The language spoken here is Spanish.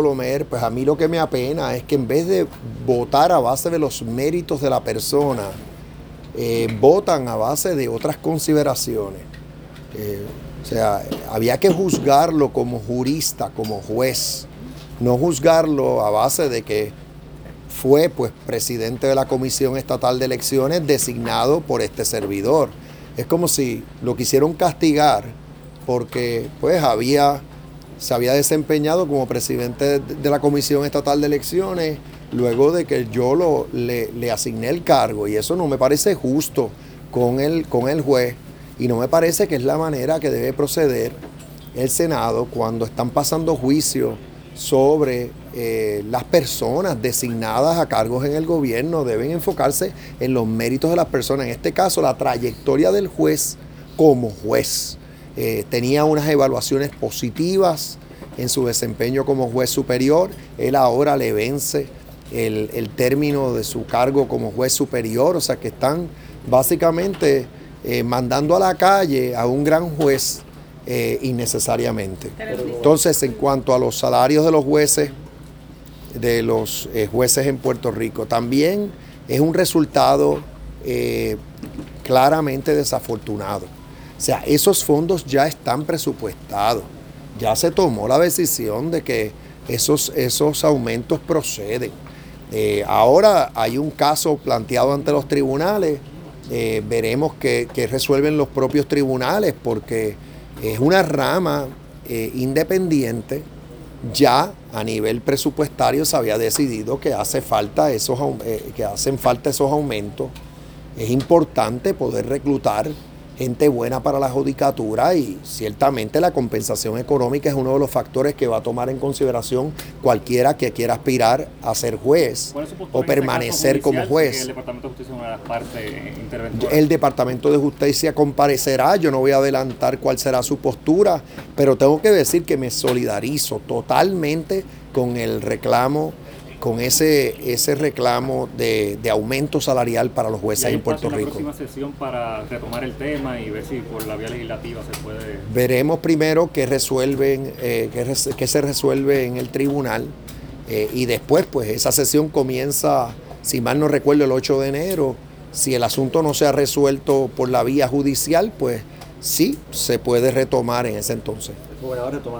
Colomer, pues a mí lo que me apena es que en vez de votar a base de los méritos de la persona, votan a base de otras consideraciones. O sea, había que juzgarlo como jurista, como juez, no juzgarlo a base de que fue pues presidente de la Comisión Estatal de Elecciones designado por este servidor. Es como si lo quisieron castigar porque pues se había desempeñado como presidente de la Comisión Estatal de Elecciones luego de que yo le asigné el cargo, y eso no me parece justo con el juez, y no me parece que es la manera que debe proceder el Senado cuando están pasando juicios sobre las personas designadas a cargos en el gobierno. Deben enfocarse en los méritos de las personas. En este caso, la trayectoria del juez como juez. Tenía unas evaluaciones positivas en su desempeño como juez superior. Él ahora le vence el término de su cargo como juez superior. O sea que están básicamente mandando a la calle a un gran juez innecesariamente. Entonces, en cuanto a los salarios de los jueces en Puerto Rico, también es un resultado claramente desafortunado. O sea, esos fondos ya están presupuestados. Ya se tomó la decisión de que esos aumentos proceden. Ahora hay un caso planteado ante los tribunales. Veremos qué resuelven los propios tribunales, porque es una rama independiente. Ya a nivel presupuestario se había decidido que hacen falta esos aumentos. Es importante poder reclutar gente buena para la judicatura, y ciertamente la compensación económica es uno de los factores que va a tomar en consideración cualquiera que quiera aspirar a ser juez o permanecer como juez. ¿El Departamento de Justicia es una de las partes interventoras? El Departamento de Justicia comparecerá. Yo no voy a adelantar cuál será su postura, pero tengo que decir que me solidarizo totalmente con el reclamo, con ese reclamo de aumento salarial para los jueces en Puerto Rico. ¿Hay una próxima sesión para retomar el tema y ver si por la vía legislativa se puede...? Veremos primero qué se resuelve en el tribunal, y después pues esa sesión comienza, si mal no recuerdo, el 8 de enero. Si el asunto no se ha resuelto por la vía judicial, pues sí, se puede retomar en ese entonces.